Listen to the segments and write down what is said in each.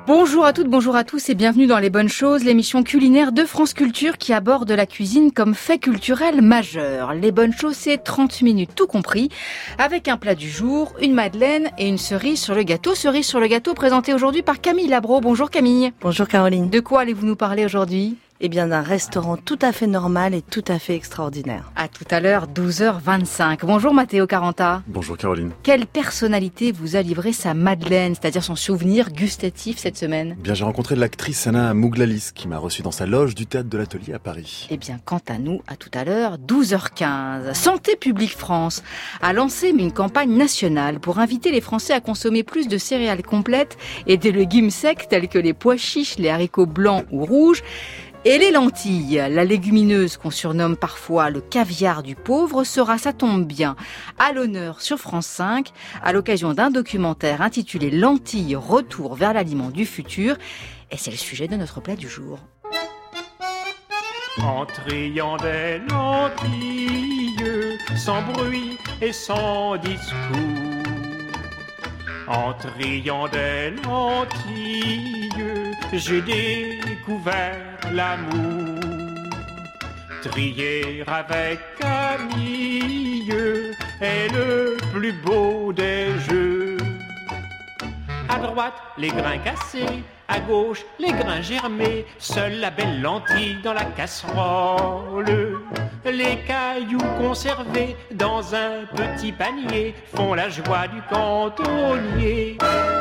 Bonjour à toutes, bonjour à tous et bienvenue dans Les Bonnes Choses, l'émission culinaire de France Culture qui aborde la cuisine comme fait culturel majeur. Les Bonnes Choses, c'est 30 minutes tout compris, avec un plat du jour, une madeleine et une cerise sur le gâteau. Cerise sur le gâteau présentée aujourd'hui par Camille Labro. Bonjour Camille. Bonjour Caroline. De quoi allez-vous nous parler aujourd'hui ? Eh bien d'un restaurant tout à fait normal et tout à fait extraordinaire. À tout à l'heure, 12h25. Bonjour Matteo Caranta. Bonjour Caroline. Quelle personnalité vous a livré sa madeleine, c'est-à-dire son souvenir gustatif cette semaine ? Bien, j'ai rencontré l'actrice Anna Mouglalis qui m'a reçu dans sa loge du Théâtre de l'Atelier à Paris. Eh bien, quant à nous, à tout à l'heure, 12h15. Santé publique France a lancé une campagne nationale pour inviter les Français à consommer plus de céréales complètes et des légumes secs tels que les pois chiches, les haricots blancs ou rouges. Et les lentilles, la légumineuse qu'on surnomme parfois le caviar du pauvre, sera, ça tombe bien, à l'honneur sur France 5 à l'occasion d'un documentaire intitulé Lentilles, retour vers l'aliment du futur. Et c'est le sujet de notre plat du jour. En triant des lentilles, sans bruit et sans discours. En triant des lentilles, j'ai découvert l'amour. Trier avec Camille est le plus beau des jeux. À droite, les grains cassés, à gauche, les grains germés, seule la belle lentille dans la casserole. Les cailloux conservés dans un petit panier font la joie du cantonnier.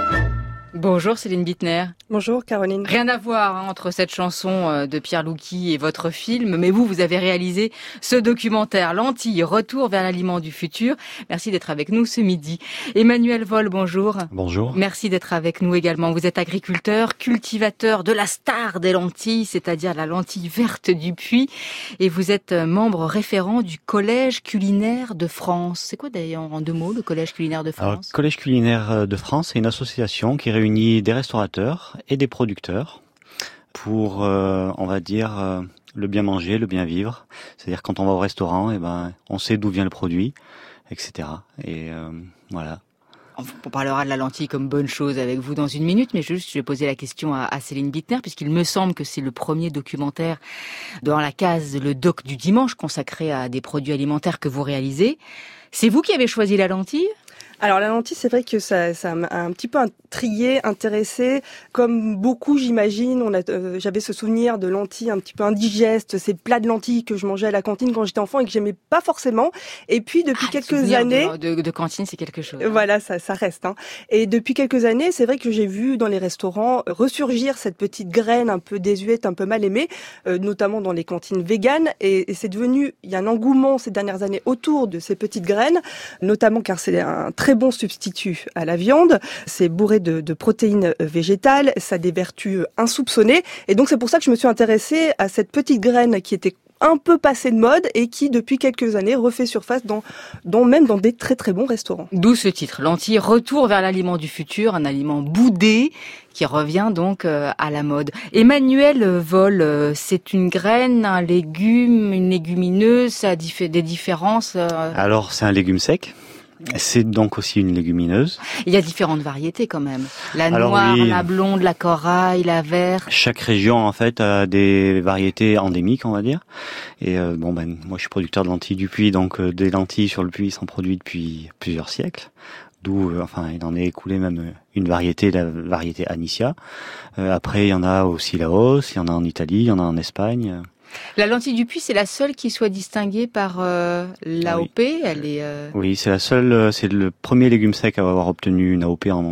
Bonjour Céline Bittner. Bonjour Caroline. Rien à voir entre cette chanson de Pierre Loucky et votre film, mais vous avez réalisé ce documentaire Lentilles, retour vers l'aliment du futur. Merci d'être avec nous ce midi. Emmanuel Vol, bonjour. Bonjour. Merci d'être avec nous également. Vous êtes agriculteur, cultivateur de la star des lentilles, c'est-à-dire la lentille verte du Puy, et vous êtes membre référent du Collège culinaire de France. C'est quoi d'ailleurs en deux mots le Collège culinaire de France ? Alors, le Collège culinaire de France, c'est une association qui réunit des restaurateurs et des producteurs pour, on va dire, le bien manger, le bien vivre. C'est-à-dire quand on va au restaurant, on sait d'où vient le produit, etc. Et voilà. On parlera de la lentille comme bonne chose avec vous dans une minute, mais juste je vais poser la question à Céline Bittner, puisqu'il me semble que c'est le premier documentaire dans la case Le Doc du dimanche consacré à des produits alimentaires que vous réalisez. C'est vous qui avez choisi la lentille ? Alors la lentille, c'est vrai que ça m'a un petit peu intrigué, intéressé. Comme beaucoup, j'imagine, j'avais ce souvenir de lentilles un petit peu indigestes, ces plats de lentilles que je mangeais à la cantine quand j'étais enfant et que j'aimais pas forcément. Et puis depuis quelques années, de cantine, c'est quelque chose. Voilà, ça reste. Et depuis quelques années, c'est vrai que j'ai vu dans les restaurants ressurgir cette petite graine un peu désuète, un peu mal aimée, notamment dans les cantines véganes. Et c'est devenu, il y a un engouement ces dernières années autour de ces petites graines, notamment car c'est un très bon substitut à la viande. C'est bourré de protéines végétales, ça a des vertus insoupçonnées. Et donc c'est pour ça que je me suis intéressée à cette petite graine qui était un peu passée de mode et qui depuis quelques années refait surface même dans des très très bons restaurants. D'où ce titre, Lentilles, retour vers l'aliment du futur, un aliment boudé qui revient donc à la mode. Emmanuel Vol, c'est une graine, un légume, une légumineuse, ça a des différences Alors c'est un légume sec. C'est donc aussi une légumineuse. Il y a différentes variétés quand même. La noire, oui. La blonde, la corail, la verte. Chaque région en fait a des variétés endémiques, on va dire. Et moi je suis producteur de lentilles du Puy, donc des lentilles sur le Puy sont produites depuis plusieurs siècles. D'où, il en est écoulé même une variété, la variété Anicia. Après, il y en a aussi Laos, il y en a en Italie, il y en a en Espagne. La lentille du Puy, c'est la seule qui soit distinguée par l'AOP. Oui. Elle est. Oui, c'est la seule. C'est le premier légume sec à avoir obtenu une AOP en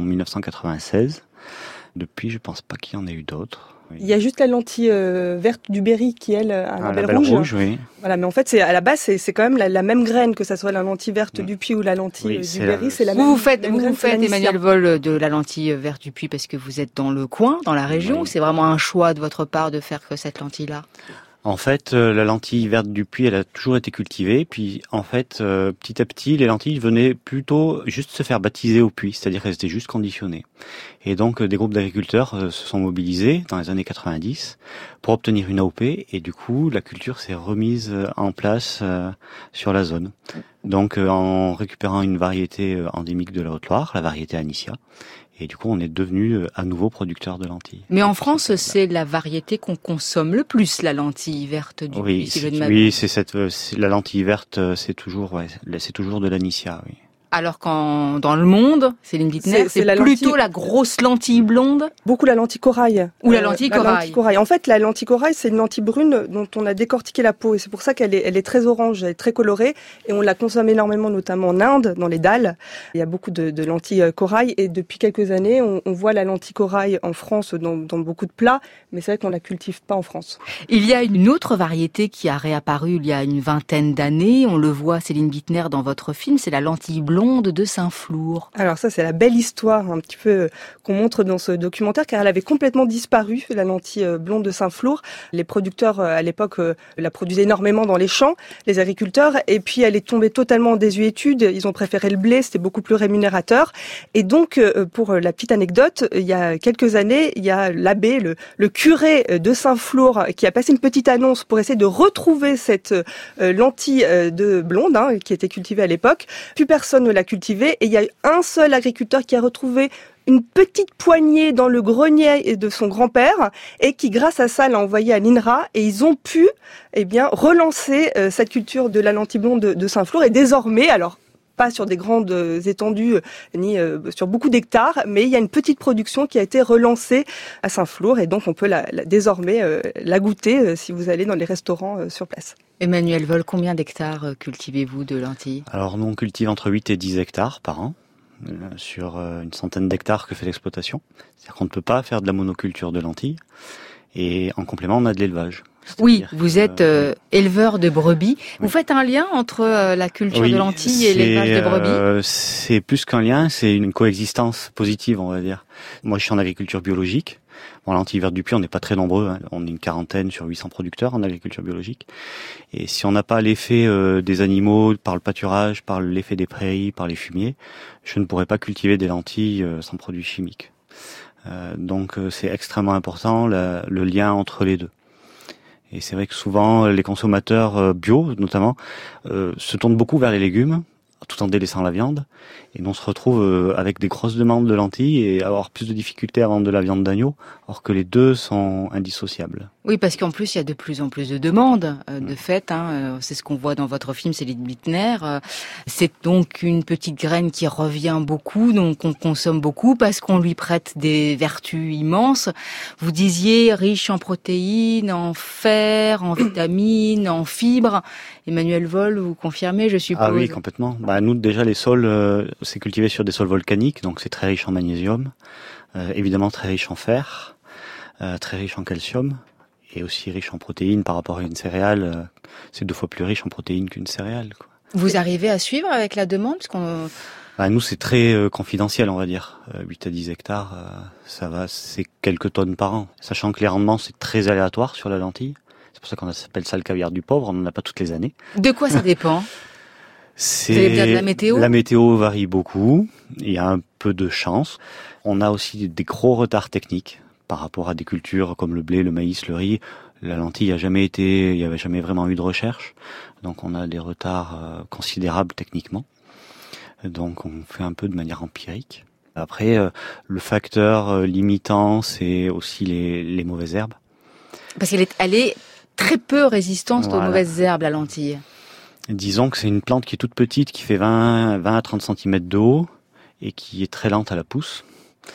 1996. Depuis, je pense pas qu'il y en ait eu d'autres. Oui. Il y a juste la lentille verte du Berry qui, elle, a un label rouge. Oui. Voilà, mais en fait, à la base, c'est quand même la même graine, que ça soit la lentille verte du Puy ou la lentille du Berry, c'est la même. Vous faites Emmanuel Vol de la lentille verte du Puy parce que vous êtes dans le coin, dans la région, ou c'est vraiment un choix de votre part de faire que cette lentille-là ? En fait, la lentille verte du Puy, elle a toujours été cultivée. Puis, en fait, petit à petit, les lentilles venaient plutôt juste se faire baptiser au Puy, c'est-à-dire qu'elles étaient juste conditionnées. Et donc, des groupes d'agriculteurs se sont mobilisés dans les années 90 pour obtenir une AOP. Et du coup, la culture s'est remise en place sur la zone. Donc en récupérant une variété endémique de la Haute-Loire, la variété Anicia, et du coup on est devenu à nouveau producteur de lentilles. Mais en France, c'est la variété qu'on consomme le plus, la lentille verte du Oui, Puy, si je ne m'abuse. oui, c'est la lentille verte, c'est toujours de l'Anicia, oui. Alors qu'en dans le monde, Céline Bittner, c'est la plutôt lentille- la grosse lentille blonde. Beaucoup la lentille corail. Ou la lentille corail. En fait, la lentille corail, c'est une lentille brune dont on a décortiqué la peau. Et c'est pour ça qu'elle est très orange, elle est très colorée. Et on la consomme énormément, notamment en Inde, dans les dalles. Il y a beaucoup de lentilles corail. Et depuis quelques années, on voit la lentille corail en France dans beaucoup de plats. Mais c'est vrai qu'on la cultive pas en France. Il y a une autre variété qui a réapparu il y a une vingtaine d'années. On le voit, Céline Bittner, dans votre film, c'est la lentille blonde de Saint-Flour. Alors ça, c'est la belle histoire un petit peu qu'on montre dans ce documentaire, car elle avait complètement disparu, la lentille blonde de Saint-Flour. Les producteurs, à l'époque, la produisaient énormément dans les champs, les agriculteurs, et puis elle est tombée totalement en désuétude. Ils ont préféré le blé, c'était beaucoup plus rémunérateur. Et donc, pour la petite anecdote, il y a quelques années, il y a l'abbé, le curé de Saint-Flour, qui a passé une petite annonce pour essayer de retrouver cette lentille de blonde, qui était cultivée à l'époque. Plus personne ne l'a cultivée, et il y a un seul agriculteur qui a retrouvé une petite poignée dans le grenier de son grand-père et qui, grâce à ça, l'a envoyé à l'INRA, et ils ont pu, relancer cette culture de la lentille blonde de Saint-Flour. Et désormais, alors pas sur des grandes étendues ni sur beaucoup d'hectares, mais il y a une petite production qui a été relancée à Saint-Flour, et donc on peut désormais la goûter si vous allez dans les restaurants sur place. Emmanuel Vol, combien d'hectares cultivez-vous de lentilles? Alors nous on cultive entre 8 et 10 hectares par an, sur une centaine d'hectares que fait l'exploitation. C'est-à-dire qu'on ne peut pas faire de la monoculture de lentilles, et en complément on a de l'élevage. Oui, vous êtes éleveur de brebis. Vous faites un lien entre la culture de lentilles et l'élevage de brebis? C'est plus qu'un lien, c'est une coexistence positive, on va dire. Moi, je suis en agriculture biologique. Bon, lentilles vertes du Puy, on n'est pas très nombreux. On est une quarantaine sur 800 producteurs en agriculture biologique. Et si on n'a pas l'effet des animaux par le pâturage, par l'effet des prairies, par les fumiers, je ne pourrais pas cultiver des lentilles sans produits chimiques. Donc, c'est extrêmement important le lien entre les deux. Et c'est vrai que souvent, les consommateurs bio, notamment, se tournent beaucoup vers les légumes, tout en délaissant la viande. Et on se retrouve avec des grosses demandes de lentilles et avoir plus de difficultés à vendre de la viande d'agneau, alors que les deux sont indissociables. Oui, parce qu'en plus, il y a de plus en plus de demandes, de fait. C'est ce qu'on voit dans votre film, Céline Bittner. C'est donc une petite graine qui revient beaucoup, donc on consomme beaucoup parce qu'on lui prête des vertus immenses. Vous disiez riche en protéines, en fer, en vitamines, en fibres. Emmanuel Vol, vous confirmez, je suppose? Ah oui, complètement. Nous, déjà, les sols, c'est cultivé sur des sols volcaniques, donc c'est très riche en magnésium, évidemment très riche en fer, très riche en calcium, et aussi riche en protéines par rapport à une céréale. C'est 2 fois plus riche en protéines qu'une céréale, quoi. Vous arrivez à suivre avec la demande? Nous, c'est très confidentiel, on va dire. 8 à 10 hectares, ça va, c'est quelques tonnes par an. Sachant que les rendements, c'est très aléatoire sur la lentille. C'est pour ça qu'on appelle ça le caviar du pauvre, on n'en a pas toutes les années. De quoi ça dépend? C'est Vous allez me dire de la météo? La météo varie beaucoup, il y a un peu de chance. On a aussi des gros retards techniques par rapport à des cultures comme le blé, le maïs, le riz. La lentille il y avait jamais vraiment eu de recherche. Donc on a des retards considérables techniquement. Donc on fait un peu de manière empirique. Après, le facteur limitant, c'est aussi les mauvaises herbes. Parce qu'elle est très peu résistante aux mauvaises herbes, la lentille. Disons que c'est une plante qui est toute petite, qui fait 20 à 30 cm de haut et qui est très lente à la pousse.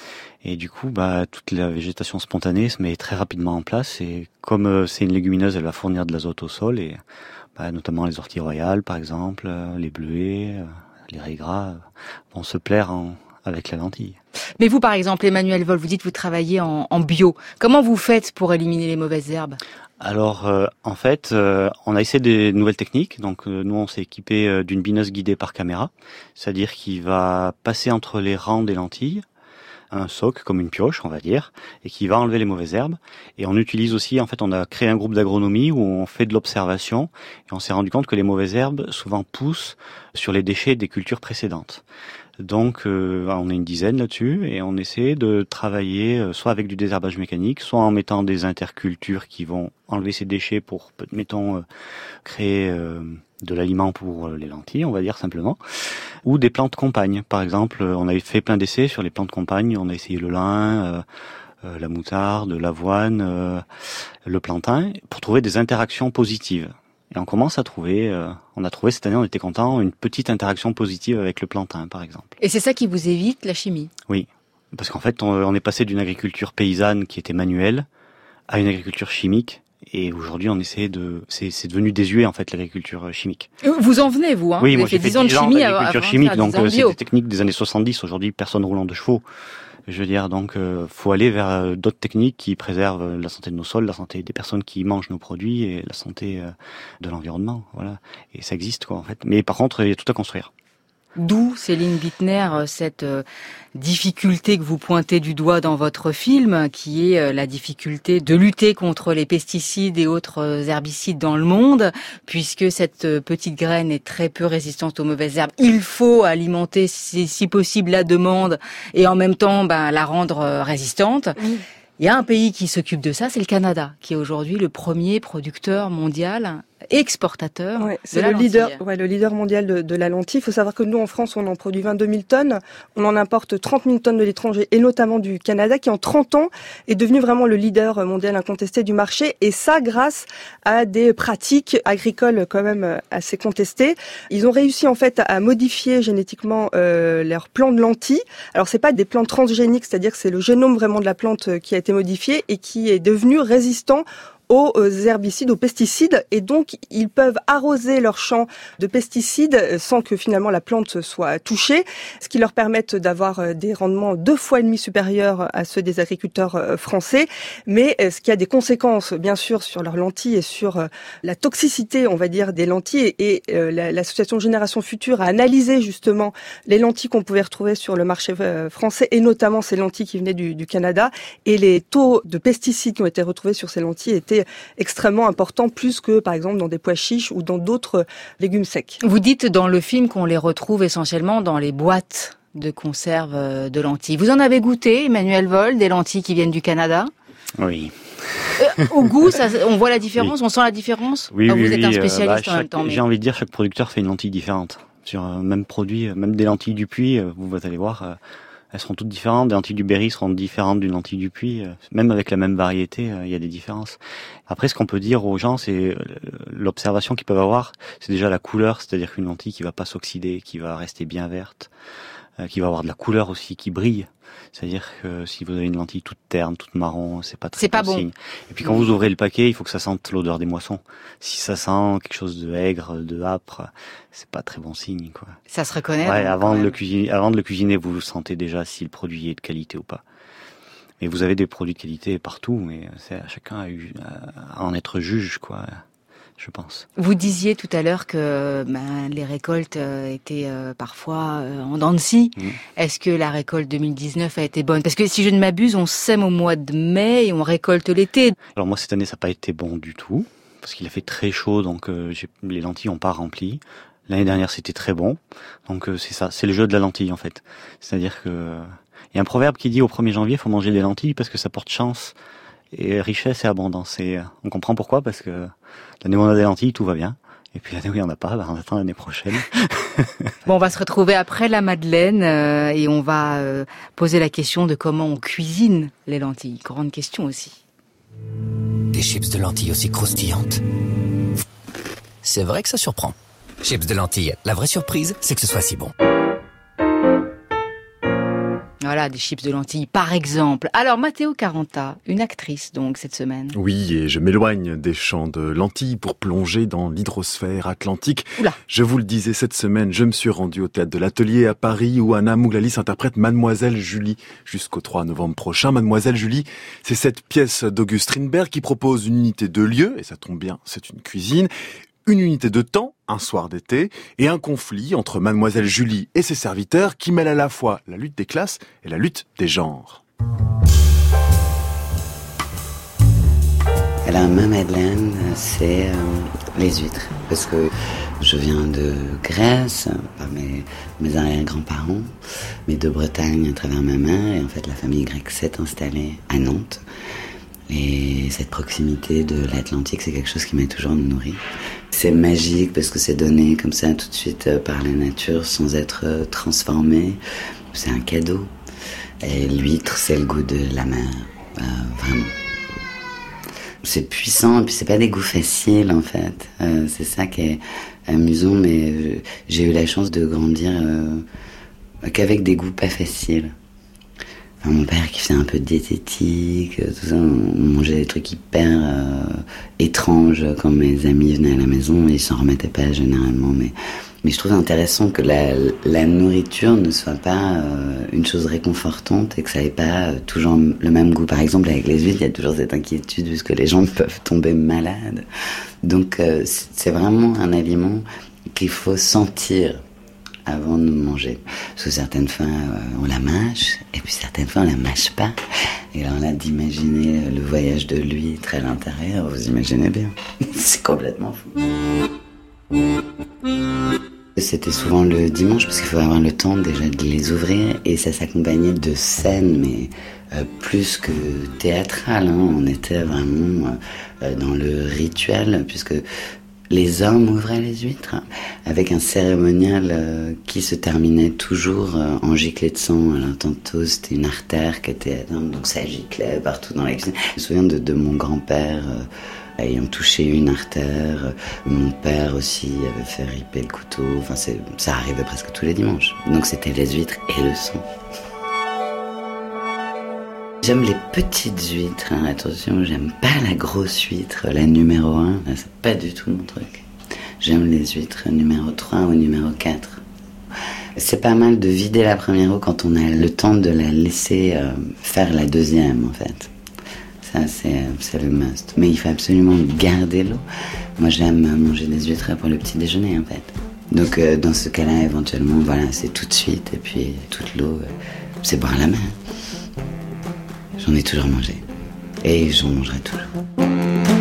Et du coup, toute la végétation spontanée se met très rapidement en place. Et comme c'est une légumineuse, elle va fournir de l'azote au sol, et notamment les orties royales, par exemple, les bleuets, les raies gras vont se plaire avec la lentille. Mais vous, par exemple, Emmanuel Vol, vous dites que vous travaillez en bio. Comment vous faites pour éliminer les mauvaises herbes? Alors, en fait, on a essayé des nouvelles techniques. Donc, nous, on s'est équipé d'une bineuse guidée par caméra, c'est-à-dire qu'il va passer entre les rangs des lentilles, un soc comme une pioche, on va dire, et qui va enlever les mauvaises herbes. Et on utilise aussi, en fait, on a créé un groupe d'agronomie où on fait de l'observation, et on s'est rendu compte que les mauvaises herbes souvent poussent sur les déchets des cultures précédentes. Donc, on est une dizaine là-dessus, et on essaie de travailler soit avec du désherbage mécanique, soit en mettant des intercultures qui vont enlever ces déchets pour, mettons, créer de l'aliment pour les lentilles, on va dire simplement, ou des plantes compagnes. Par exemple, on avait fait plein d'essais sur les plantes compagnes, on a essayé le lin, la moutarde, l'avoine, le plantain, pour trouver des interactions positives. Et on commence à trouver, on a trouvé cette année, on était content, une petite interaction positive avec le plantain, par exemple. Et c'est ça qui vous évite la chimie? Oui, parce qu'en fait, on est passé d'une agriculture paysanne qui était manuelle à une agriculture chimique. Et aujourd'hui, on essaie c'est devenu désuet, en fait, l'agriculture chimique. Vous en venez, vous, hein? Oui, vous moi, avez fait j'ai 10 ans de chimie d'agriculture avant chimique, de faire donc 10 ans de c'est bio. des techniques des années 70. Aujourd'hui, personne roulant de chevaux. Je veux dire, donc, faut aller vers d'autres techniques qui préservent la santé de nos sols, la santé des personnes qui mangent nos produits et la santé de l'environnement, voilà. Et ça existe, quoi, en fait. Mais par contre, il y a tout à construire. D'où, Céline Bittner, cette difficulté que vous pointez du doigt dans votre film, qui est la difficulté de lutter contre les pesticides et autres herbicides dans le monde, puisque cette petite graine est très peu résistante aux mauvaises herbes. Il faut alimenter, si possible, la demande et en même temps la rendre résistante. Oui. Il y a un pays qui s'occupe de ça, c'est le Canada, qui est aujourd'hui le premier producteur mondial, exportateur. Ouais, c'est le leader mondial de la lentille. Il faut savoir que nous, en France, on en produit 22 000 tonnes. On en importe 30 000 tonnes de l'étranger, et notamment du Canada, qui en 30 ans est devenu vraiment le leader mondial incontesté du marché. Et ça, grâce à des pratiques agricoles quand même assez contestées. Ils ont réussi en fait à modifier génétiquement leurs plants de lentilles. Alors, c'est pas des plantes transgéniques, c'est-à-dire que c'est le génome vraiment de la plante qui a été modifié et qui est devenu résistant aux herbicides, aux pesticides, et donc ils peuvent arroser leurs champs de pesticides sans que finalement la plante soit touchée, ce qui leur permet d'avoir des rendements 2,5 fois supérieurs à ceux des agriculteurs français, mais ce qui a des conséquences bien sûr sur leurs lentilles et sur la toxicité, on va dire, des lentilles, et l'association Génération Future a analysé justement les lentilles qu'on pouvait retrouver sur le marché français, et notamment ces lentilles qui venaient du Canada, et les taux de pesticides qui ont été retrouvés sur ces lentilles étaient extrêmement important, plus que par exemple dans des pois chiches ou dans d'autres légumes secs. Vous dites dans le film qu'on les retrouve essentiellement dans les boîtes de conserve de lentilles. Vous en avez goûté, Emmanuel Vold, des lentilles qui viennent du Canada? Oui. Au goût, on voit la différence, oui. On sent la différence? Oui, vous êtes un spécialiste en même temps. J'ai envie de dire, chaque producteur fait une lentille différente. Sur un même produit, même des lentilles du Puy, vous allez voir... elles seront toutes différentes. Des lentilles du Berry seront différentes d'une lentille du Puy. Même avec la même variété, il y a des différences. Après, ce qu'on peut dire aux gens, c'est l'observation qu'ils peuvent avoir, c'est déjà la couleur, c'est-à-dire qu'une lentille qui va pas s'oxyder, qui va rester bien verte, qui va avoir de la couleur aussi, qui brille. C'est-à-dire que si vous avez une lentille toute terne, toute marron, c'est pas très bon signe. Et puis quand vous ouvrez le paquet, il faut que ça sente l'odeur des moissons. Si ça sent quelque chose de aigre, de âpre, c'est pas très bon signe, quoi. Ça se reconnaît. Ouais, avant de le cuisiner, vous sentez déjà si le produit est de qualité ou pas. Et vous avez des produits de qualité partout, mais c'est chacun à en être juge, quoi. Je pense. Vous disiez tout à l'heure que les récoltes étaient parfois en dents de scie. Est-ce que la récolte 2019 a été bonne? Parce que si je ne m'abuse, on sème au mois de mai et on récolte l'été. Alors moi, cette année, ça n'a pas été bon du tout, parce qu'il a fait très chaud, donc les lentilles n'ont pas rempli. L'année dernière, c'était très bon. Donc c'est ça, c'est le jeu de la lentille en fait. C'est-à-dire que il y a un proverbe qui dit au 1er janvier, il faut manger des lentilles parce que ça porte chance et richesse et abondance. Et on comprend pourquoi, parce que l'année où on a des lentilles, tout va bien. Et puis l'année où il n'y en a pas, on attend l'année prochaine. Bon, on va se retrouver après la Madeleine et on va poser la question de comment on cuisine les lentilles. Grande question aussi. Des chips de lentilles aussi croustillantes. C'est vrai que ça surprend. Chips de lentilles, la vraie surprise, c'est que ce soit si bon. Voilà, des chips de lentilles, par exemple. Alors, Matteo Caranta, une actrice, donc, cette semaine. Oui, et je m'éloigne des champs de lentilles pour plonger dans l'hydrosphère atlantique. Oula. Je vous le disais, cette semaine, je me suis rendu au théâtre de l'Atelier à Paris, où Anna Mouglalis interprète Mademoiselle Julie jusqu'au 3 novembre prochain. Mademoiselle Julie, c'est cette pièce d'Auguste Strindberg qui propose une unité de lieu, et ça tombe bien, c'est une cuisine, une unité de temps, un soir d'été, et un conflit entre Mademoiselle Julie et ses serviteurs qui mêle à la fois la lutte des classes et la lutte des genres. Alors ma Madeleine, c'est les huîtres, parce que je viens de Grèce, par mes arrière-grands-parents, mais de Bretagne à travers ma mère, et en fait la famille grecque s'est installée à Nantes. Et cette proximité de l'Atlantique, c'est quelque chose qui m'a toujours nourrie. C'est magique parce que c'est donné comme ça tout de suite par la nature sans être transformé. C'est un cadeau. Et l'huître, c'est le goût de la mer. Vraiment. C'est puissant et puis c'est pas des goûts faciles en fait. C'est ça qui est amusant, mais j'ai eu la chance de grandir qu'avec des goûts pas faciles. Enfin, mon père qui faisait un peu de diététique, tout ça, on mangeait des trucs hyper étranges quand mes amis venaient à la maison et ils s'en remettaient pas généralement. Mais je trouve intéressant que la nourriture ne soit pas une chose réconfortante et que ça n'ait pas toujours le même goût. Par exemple, avec les huîtres, il y a toujours cette inquiétude puisque les gens peuvent tomber malades. Donc c'est vraiment un aliment qu'il faut sentir avant de manger. Parce que certaines fois, on la mâche, et puis certaines fois, on la mâche pas. Et alors là, d'imaginer le voyage de l'huître à l'intérieur, vous imaginez bien. C'est complètement fou. C'était souvent le dimanche, parce qu'il faut avoir le temps déjà de les ouvrir, et ça s'accompagnait de scènes, mais plus que théâtrales. On était vraiment dans le rituel, puisque les hommes ouvraient les huîtres avec un cérémonial qui se terminait toujours en giclée de sang. Alors tantôt c'était une artère qui était donc ça giclait partout dans la cuisine. Je me souviens de mon grand-père ayant touché une artère. Mon père aussi avait fait ripper le couteau. Enfin ça arrivait presque tous les dimanches. Donc c'était les huîtres et le sang. J'aime les petites huîtres, attention, j'aime pas la grosse huître, la numéro 1, là, c'est pas du tout mon truc. J'aime les huîtres numéro 3 ou numéro 4. C'est pas mal de vider la première eau quand on a le temps de la laisser faire la deuxième, en fait. Ça, c'est le must. Mais il faut absolument garder l'eau. Moi, j'aime manger des huîtres pour le petit déjeuner, en fait. Donc, dans ce cas-là, éventuellement, voilà, c'est tout de suite, et puis toute l'eau, c'est boire la mer. J'en ai toujours mangé. Et j'en mangerai toujours.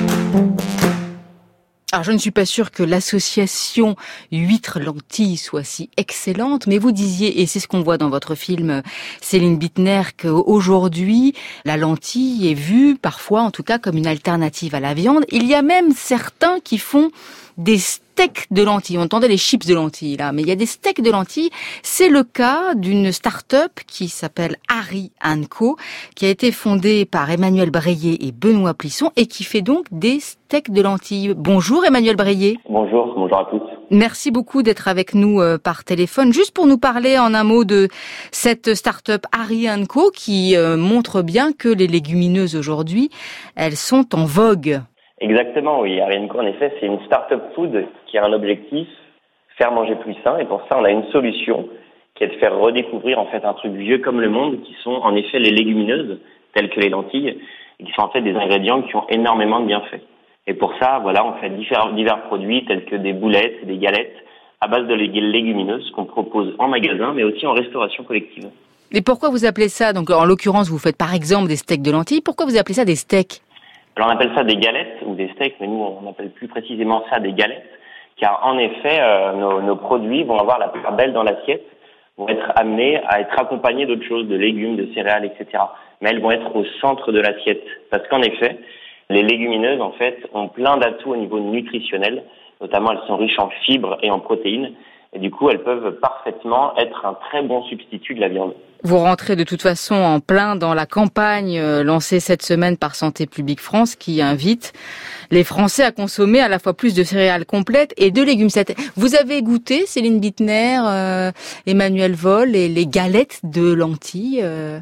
Alors, je ne suis pas sûre que l'association huître-lentilles soit si excellente, mais vous disiez, et c'est ce qu'on voit dans votre film, Céline Bittner, qu'aujourd'hui, la lentille est vue, parfois, en tout cas, comme une alternative à la viande. Il y a même certains qui font des steaks de lentilles. On entendait les chips de lentilles, là, mais il y a des steaks de lentilles. C'est le cas d'une start-up qui s'appelle Harry & Co, qui a été fondée par Emmanuel Breillet et Benoît Plisson et qui fait donc des steaks de lentilles. Bonjour Emmanuel Breillet. Bonjour à tous. Merci beaucoup d'être avec nous par téléphone. Juste pour nous parler en un mot de cette start-up Harry & Co qui montre bien que les légumineuses aujourd'hui, elles sont en vogue. Exactement, oui. Harry & Co, en effet, c'est une start-up food qui a un objectif, faire manger plus sain. Et pour ça, on a une solution qui est de faire redécouvrir en fait un truc vieux comme le monde, qui sont en effet les légumineuses, telles que les lentilles, et qui sont en fait des ingrédients qui ont énormément de bienfaits. Et pour ça, voilà, on fait divers produits tels que des boulettes et des galettes à base de légumineuses qu'on propose en magasin, mais aussi en restauration collective. Et pourquoi vous appelez ça, donc en l'occurrence, vous faites par exemple des steaks de lentilles, pourquoi vous appelez ça des steaks ? Alors on appelle ça des galettes ou des steaks, mais nous on appelle plus précisément ça des galettes, car en effet nos produits vont avoir la part belle dans l'assiette, vont être amenés à être accompagnés d'autres choses, de légumes, de céréales, etc. Mais elles vont être au centre de l'assiette, parce qu'en effet les légumineuses en fait ont plein d'atouts au niveau nutritionnel, notamment elles sont riches en fibres et en protéines, et du coup elles peuvent parfaitement être un très bon substitut de la viande. Vous rentrez de toute façon en plein dans la campagne lancée cette semaine par Santé publique France qui invite les Français à consommer à la fois plus de céréales complètes et de légumes secs. Vous avez goûté, Céline Bittner, Emmanuel Vol, et les galettes de lentilles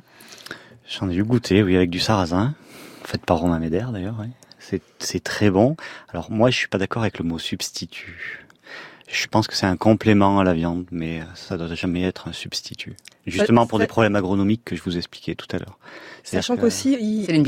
J'en ai eu goûté, oui, avec du sarrasin, fait par Romain Médère d'ailleurs. Oui. C'est très bon. Alors moi, je suis pas d'accord avec le mot substitut. Je pense que c'est un complément à la viande, mais ça doit jamais être un substitut. Justement pour des problèmes agronomiques que je vous expliquais tout à l'heure. Sachant qu'aussi,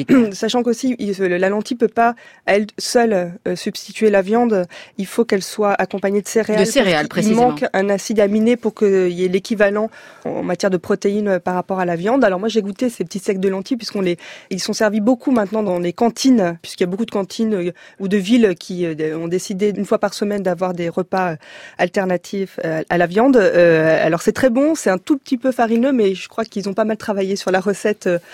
la lentille peut pas à elle seule substituer la viande. Il faut qu'elle soit accompagnée de céréales. De céréales, précisément. Il manque un acide aminé pour qu'il y ait l'équivalent en matière de protéines par rapport à la viande. Alors moi, j'ai goûté ces petits steaks de lentilles ils sont servis beaucoup maintenant dans les cantines, puisqu'il y a beaucoup de cantines ou de villes qui ont décidé une fois par semaine d'avoir des repas alternatifs à la viande. Alors c'est très bon, c'est un tout petit peu farineux, mais je crois qu'ils ont pas mal travaillé sur la recette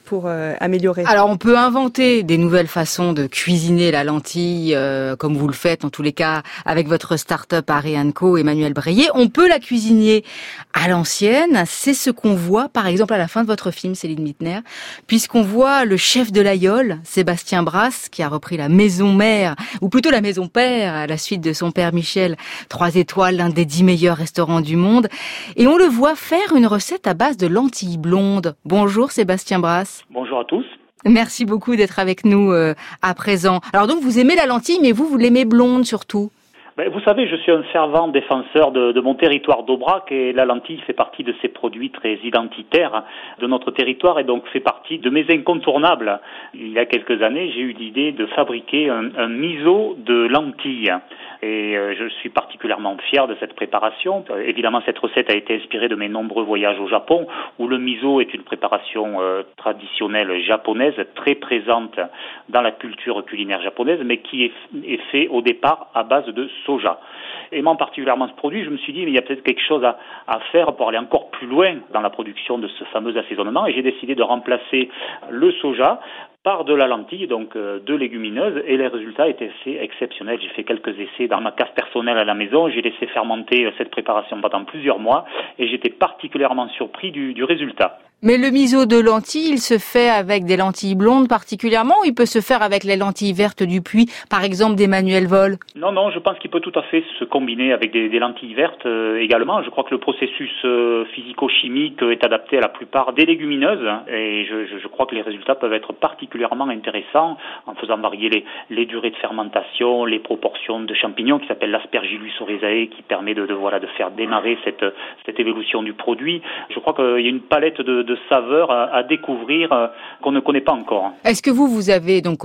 pour améliorer. Alors on peut inventer des nouvelles façons de cuisiner la lentille, comme vous le faites en tous les cas avec votre start-up Harry & Co, Emmanuel Breillet. On peut la cuisiner à l'ancienne, c'est ce qu'on voit par exemple à la fin de votre film Céline Mittener, puisqu'on voit le chef de l'Aïole, Sébastien Brasse, qui a repris la maison mère, ou plutôt la maison père, à la suite de son père Michel, 3 étoiles, l'un des 10 meilleurs restaurants du monde, et on le voit faire une recette à base de lentilles blondes. Bonjour Sébastien Brasse. Bonjour à tous. Merci beaucoup d'être avec nous à présent. Alors donc vous aimez la lentille, mais vous l'aimez blonde surtout. Vous savez, je suis un fervent défenseur de mon territoire d'Aubrac et la lentille fait partie de ces produits très identitaires de notre territoire et donc fait partie de mes incontournables. Il y a quelques années, j'ai eu l'idée de fabriquer un miso de lentilles. Et je suis particulièrement fier de cette préparation. Évidemment, cette recette a été inspirée de mes nombreux voyages au Japon, où le miso est une préparation traditionnelle japonaise, très présente dans la culture culinaire japonaise, mais qui est fait au départ à base de soja. Aimant particulièrement ce produit, je me suis dit, mais il y a peut-être quelque chose à faire pour aller encore plus loin dans la production de ce fameux assaisonnement, et j'ai décidé de remplacer le soja par de la lentille, donc de légumineuses, et les résultats étaient assez exceptionnels. J'ai fait quelques essais dans ma cave personnelle à la maison, j'ai laissé fermenter cette préparation pendant plusieurs mois, et j'étais particulièrement surpris du résultat. Mais le miso de lentilles, il se fait avec des lentilles blondes particulièrement, ou il peut se faire avec les lentilles vertes du Puy, par exemple d'Emmanuel Vol? Non, je pense qu'il peut tout à fait se combiner avec des lentilles vertes également. Je crois que le processus physico-chimique est adapté à la plupart des légumineuses, et je crois que les résultats peuvent être particulièrement intéressants en faisant varier les durées de fermentation, les proportions de champignons qui s'appelle l'Aspergillus oryzae, qui permet de faire démarrer cette évolution du produit. Je crois qu'il y a une palette de saveurs à découvrir qu'on ne connaît pas encore. Est-ce que vous avez donc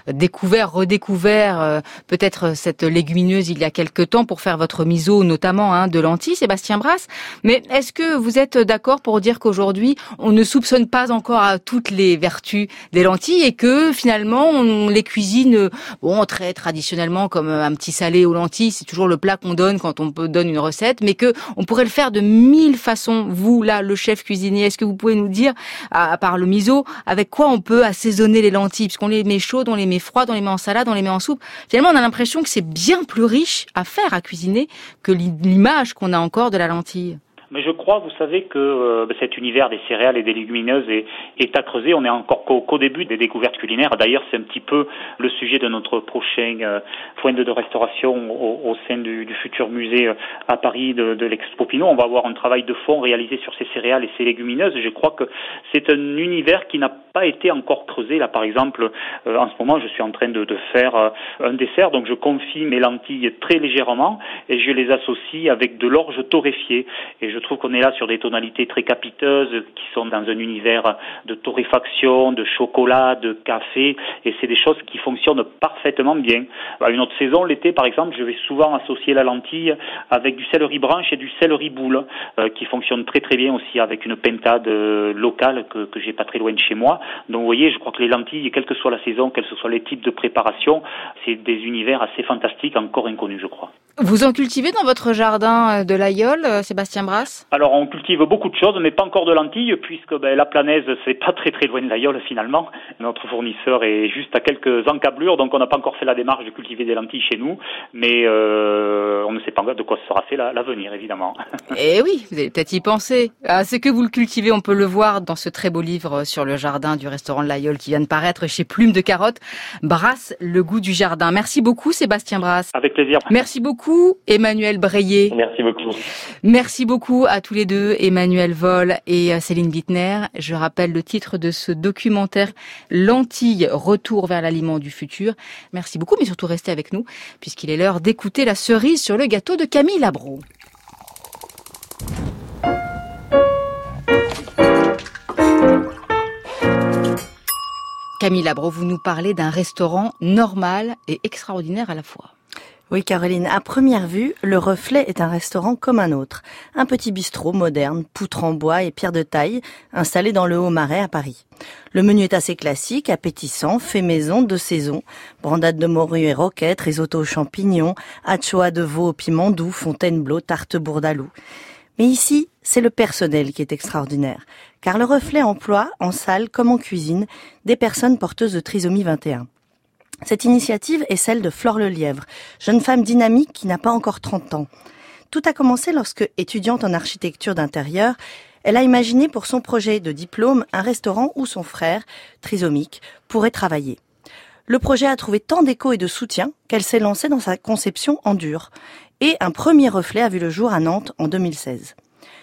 redécouvert peut-être cette légumineuse il y a quelque temps pour faire votre miso notamment de lentilles, Sébastien Brasse? Mais est-ce que vous êtes d'accord pour dire qu'aujourd'hui on ne soupçonne pas encore toutes les vertus des lentilles et que finalement on les cuisine très traditionnellement comme un petit salé aux lentilles, c'est toujours le plat qu'on donne quand on donne une recette, mais que on pourrait le faire de 1000 façons. Vous là, le chef cuisinier, est-ce que vous pouvez nous dire, à part le miso, avec quoi on peut assaisonner les lentilles? Puisqu'on les met chaudes, on les met froides, on les met en salade, on les met en soupe. Finalement, on a l'impression que c'est bien plus riche à faire, à cuisiner, que l'image qu'on a encore de la lentille. Mais je crois, vous savez, que cet univers des céréales et des légumineuses est à creuser. On est encore qu'au début des découvertes culinaires. D'ailleurs, c'est un petit peu le sujet de notre prochain point de restauration au sein du futur musée à Paris de l'Expo Pinot. On va avoir un travail de fond réalisé sur ces céréales et ces légumineuses. Je crois que c'est un univers qui n'a pas été encore creusé. Là, par exemple, en ce moment, je suis en train de faire un dessert. Donc, je confie mes lentilles très légèrement et je les associe avec de l'orge torréfiée. Et je trouve qu'on est là sur des tonalités très capiteuses qui sont dans un univers de torréfaction, de chocolat, de café, et c'est des choses qui fonctionnent parfaitement bien. À une autre saison, l'été par exemple, je vais souvent associer la lentille avec du céleri branche et du céleri boule, qui fonctionnent très très bien aussi avec une pintade locale que j'ai pas très loin de chez moi. Donc vous voyez, je crois que les lentilles, quelle que soit la saison, quels que soient les types de préparation, c'est des univers assez fantastiques, encore inconnus je crois. Vous en cultivez dans votre jardin de l'Aïole, Sébastien Brasse? Alors on cultive beaucoup de choses, mais pas encore de lentilles, puisque la Planaise, c'est pas très très loin de l'Aïole finalement. Notre fournisseur est juste à quelques encablures, donc on n'a pas encore fait la démarche de cultiver des lentilles chez nous, mais on ne sait pas de quoi sera fait l'avenir évidemment. Eh oui, vous allez peut-être y penser. C'est que vous le cultivez, on peut le voir dans ce très beau livre sur le jardin du restaurant de l'Aïole qui vient de paraître chez Plume de Carotte. Brasse, le goût du jardin. Merci beaucoup Sébastien Brasse. Avec plaisir. Merci beaucoup Emmanuel Breillet. Merci beaucoup. Merci beaucoup à tous les deux, Emmanuel Vol et Céline Mittener. Je rappelle le titre de ce documentaire, Lentilles, retour vers l'aliment du futur. Merci beaucoup, mais surtout restez avec nous, puisqu'il est l'heure d'écouter la cerise sur le gâteau de Camille Labro. Camille Labro, vous nous parlez d'un restaurant normal et extraordinaire à la fois. Oui, Caroline, à première vue, le Reflet est un restaurant comme un autre. Un petit bistrot moderne, poutre en bois et pierre de taille, installé dans le Haut-Marais à Paris. Le menu est assez classique, appétissant, fait maison, de saison. Brandade de morue et roquette, risotto aux champignons, anchois de veau au piment doux, fontainebleau, tarte bourdaloue. Mais ici, c'est le personnel qui est extraordinaire, car le Reflet emploie, en salle comme en cuisine, des personnes porteuses de trisomie 21. Cette initiative est celle de Flore Lelièvre, jeune femme dynamique qui n'a pas encore 30 ans. Tout a commencé lorsque, étudiante en architecture d'intérieur, elle a imaginé pour son projet de diplôme un restaurant où son frère, trisomique, pourrait travailler. Le projet a trouvé tant d'écho et de soutien qu'elle s'est lancée dans sa conception en dur. Et un premier Reflet a vu le jour à Nantes en 2016.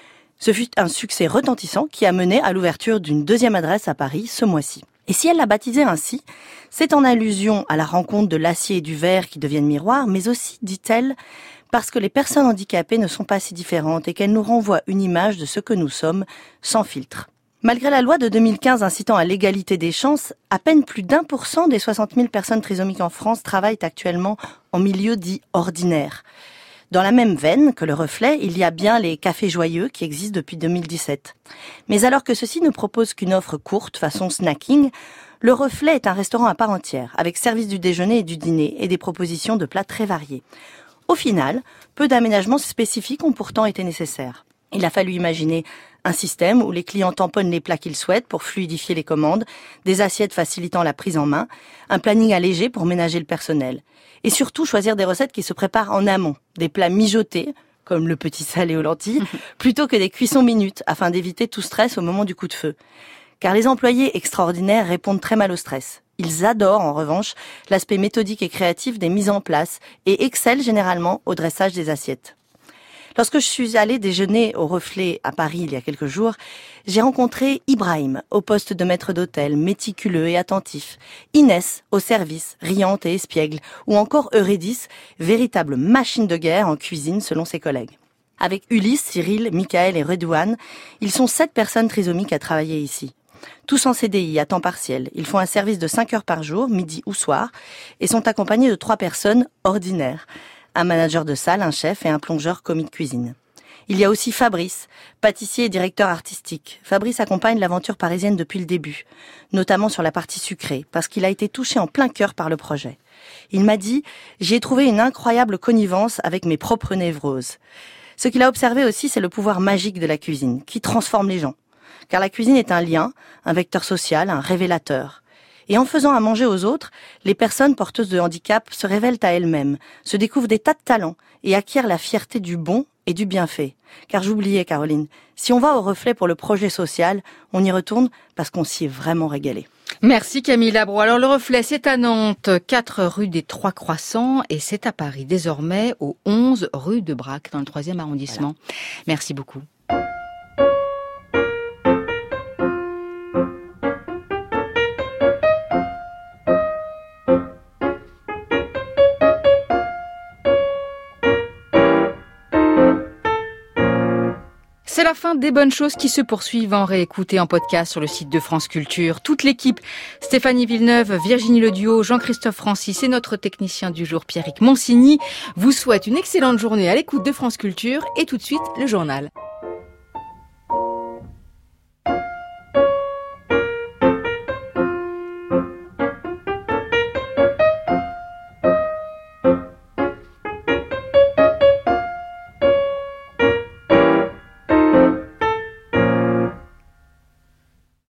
Ce fut un succès retentissant qui a mené à l'ouverture d'une deuxième adresse à Paris ce mois-ci. Et si elle l'a baptisé ainsi, c'est en allusion à la rencontre de l'acier et du verre qui deviennent miroirs, mais aussi, dit-elle, parce que les personnes handicapées ne sont pas si différentes et qu'elles nous renvoient une image de ce que nous sommes, sans filtre. Malgré la loi de 2015 incitant à l'égalité des chances, à peine plus d'1% des 60 000 personnes trisomiques en France travaillent actuellement en milieu dit ordinaire. Dans la même veine que le Reflet, il y a bien les cafés joyeux qui existent depuis 2017. Mais alors que ceux-ci ne proposent qu'une offre courte, façon snacking, le Reflet est un restaurant à part entière, avec service du déjeuner et du dîner et des propositions de plats très variés. Au final, peu d'aménagements spécifiques ont pourtant été nécessaires. Il a fallu imaginer un système où les clients tamponnent les plats qu'ils souhaitent pour fluidifier les commandes, des assiettes facilitant la prise en main, un planning allégé pour ménager le personnel. Et surtout choisir des recettes qui se préparent en amont, des plats mijotés, comme le petit salé aux lentilles, plutôt que des cuissons minutes, afin d'éviter tout stress au moment du coup de feu. Car les employés extraordinaires répondent très mal au stress. Ils adorent, en revanche, l'aspect méthodique et créatif des mises en place et excellent généralement au dressage des assiettes. Lorsque je suis allée déjeuner au Reflet à Paris il y a quelques jours, j'ai rencontré Ibrahim au poste de maître d'hôtel, méticuleux et attentif, Inès au service, riante et espiègle, ou encore Eurydice, véritable machine de guerre en cuisine selon ses collègues. Avec Ulysse, Cyril, Michael et Redouane, ils sont 7 personnes trisomiques à travailler ici. Tous en CDI, à temps partiel. Ils font un service de 5 heures par jour, midi ou soir, et sont accompagnés de 3 personnes ordinaires. Un manager de salle, un chef et un plongeur commis de cuisine. Il y a aussi Fabrice, pâtissier et directeur artistique. Fabrice accompagne l'aventure parisienne depuis le début, notamment sur la partie sucrée, parce qu'il a été touché en plein cœur par le projet. Il m'a dit « J'y ai trouvé une incroyable connivence avec mes propres névroses ». Ce qu'il a observé aussi, c'est le pouvoir magique de la cuisine, qui transforme les gens. Car la cuisine est un lien, un vecteur social, un révélateur. Et en faisant à manger aux autres, les personnes porteuses de handicap se révèlent à elles-mêmes, se découvrent des tas de talents et acquièrent la fierté du bon et du bienfait. Car j'oubliais, Caroline, si on va au Reflet pour le projet social, on y retourne parce qu'on s'y est vraiment régalé. Merci Camille Labro. Alors le Reflet, c'est à Nantes, 4 rue des Trois Croissants, et c'est à Paris désormais au 11 rue de Braque, dans le 3e arrondissement. Voilà. Merci beaucoup. C'est la fin des bonnes choses qui se poursuivent en réécouter en podcast sur le site de France Culture. Toute l'équipe, Stéphanie Villeneuve, Virginie Leduau, Jean-Christophe Francis et notre technicien du jour, Pierrick Monsigny, vous souhaite une excellente journée à l'écoute de France Culture et tout de suite le journal.